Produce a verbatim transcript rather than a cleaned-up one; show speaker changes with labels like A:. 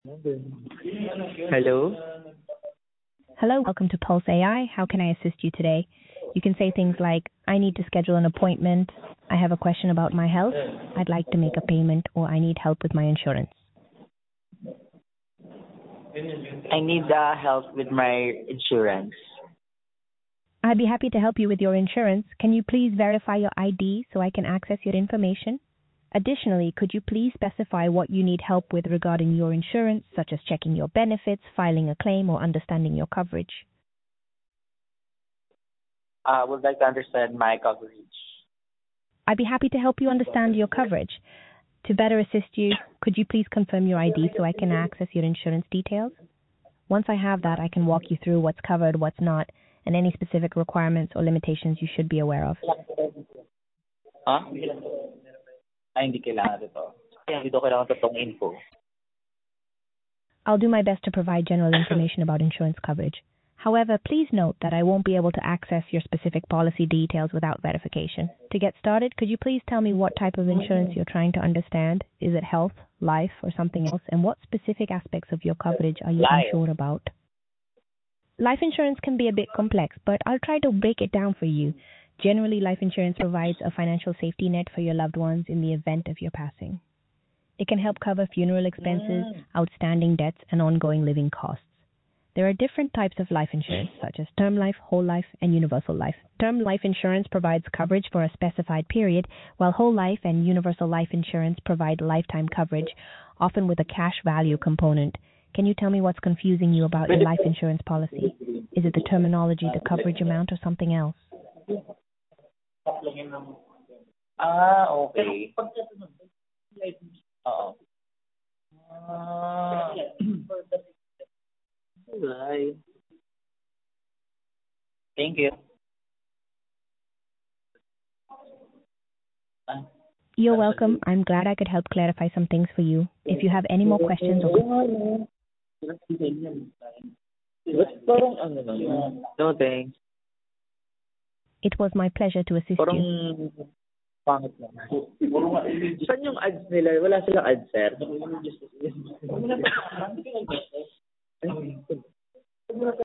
A: Hello?
B: Hello, welcome to Pulse A I. How can I assist you today? You can say things like, I need to schedule an appointment, I have a question about my health, I'd like to make a payment, or I need help with my insurance.
A: I need uh, help with my insurance.
B: I'd be happy to help you with your insurance. Can you please verify your I D so I can access your information? Additionally, could you please specify what you need help with regarding your insurance, such as checking your benefits, filing a claim, or understanding your coverage?
A: I would like to understand my coverage.
B: I'd be happy to help you understand your coverage. To better assist you, could you please confirm your I D so I can access your insurance details? Once I have that, I can walk you through what's covered, what's not, and any specific requirements or limitations you should be aware of.
A: Huh? Ay, hindi kailangan ito. Kaya dito kailangan totoong info.
B: I'll do my best to provide general information about insurance coverage. However, please note that I won't be able to access your specific policy details without verification. To get started, could you please tell me what type of insurance you're trying to understand? Is it health, life, or something else? And what specific aspects of your coverage are you
A: Life.
B: unsure about? Life insurance can be a bit complex, but I'll try to break it down for you. Generally, life insurance provides a financial safety net for your loved ones in the event of your passing. It can help cover funeral expenses, outstanding debts, and ongoing living costs. There are different types of life insurance, such as term life, whole life, and universal life. Term life insurance provides coverage for a specified period, while whole life and universal life insurance provide lifetime coverage, often with a cash value component. Can you tell me what's confusing you about your life insurance policy? Is it the terminology, the coverage amount, or something else?
A: Ah, okay. Oo. Ah. Alright. Thank you. Ah.
B: You're welcome. I'm glad I could help clarify some things for you. If you have any more questions or
A: Parang ano naman? No, thanks.
B: it was my pleasure to assist
A: Parang
B: you.
A: pangit naman. Saan yung ads nila? Wala silang ads, sir.